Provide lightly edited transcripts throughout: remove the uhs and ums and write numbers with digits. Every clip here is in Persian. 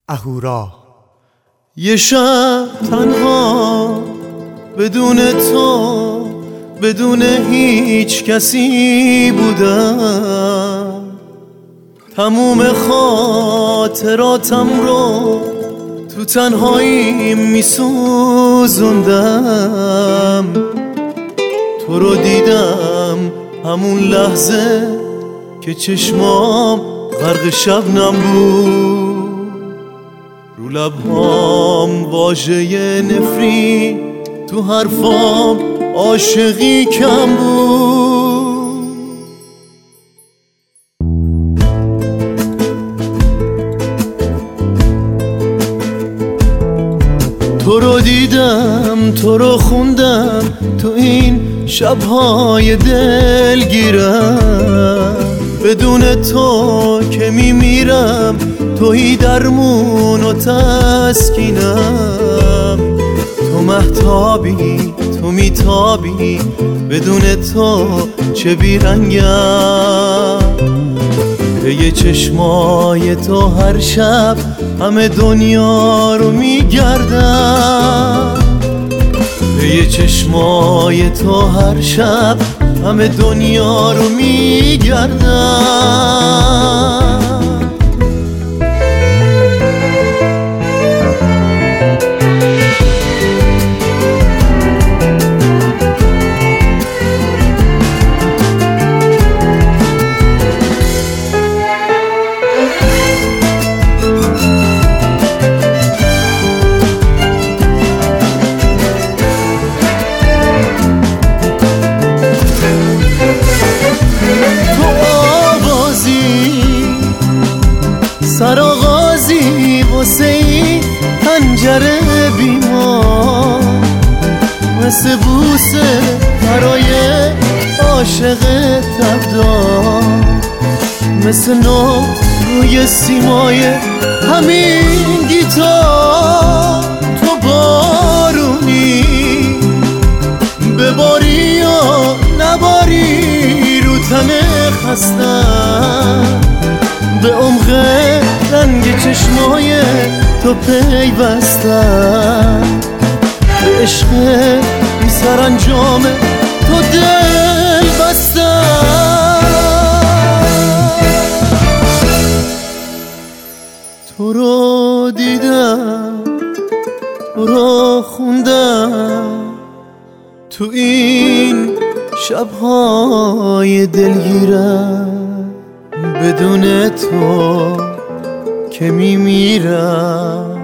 اهورا. یه شب تنها بدون تو، بدون هیچ کسی بودم، تموم خاطراتم رو تو تنهایی میسوزوندم. تو رو دیدم همون لحظه که چشمام غرق شبنم بود، رو لبهام واژه نفرین، تو حرفام عاشقی کم بود. تو رو دیدم، تو رو خوندم تو این شبهای دلگیرم، بدون تو که میمیرم، تویی درمون و تسکینم. تو مهتابی، تو میتابی، بدون تو چه بیرنگم. پی چشمای تو هر شب همه دنیا رو میگردم، پی چشمای تو هر شب همه دنیا رو میگردم. سرآغازی واسه این پنجره بیمار، مثل بوسه برای عاشق تبدار، مثل نوت روی سیمای همین گیتار. تو بارونی بباری یا نباری رو تن خستم، به عمق رنگ چشمای تو پیوستم، به عشق بی سرانجام تو دل بستم. تو رو دیدم، تو رو خوندم تو این شبهای دلگیرم، بدون تو که میمیرم.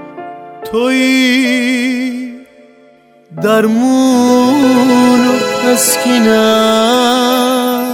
تویی درمون و تسکینم.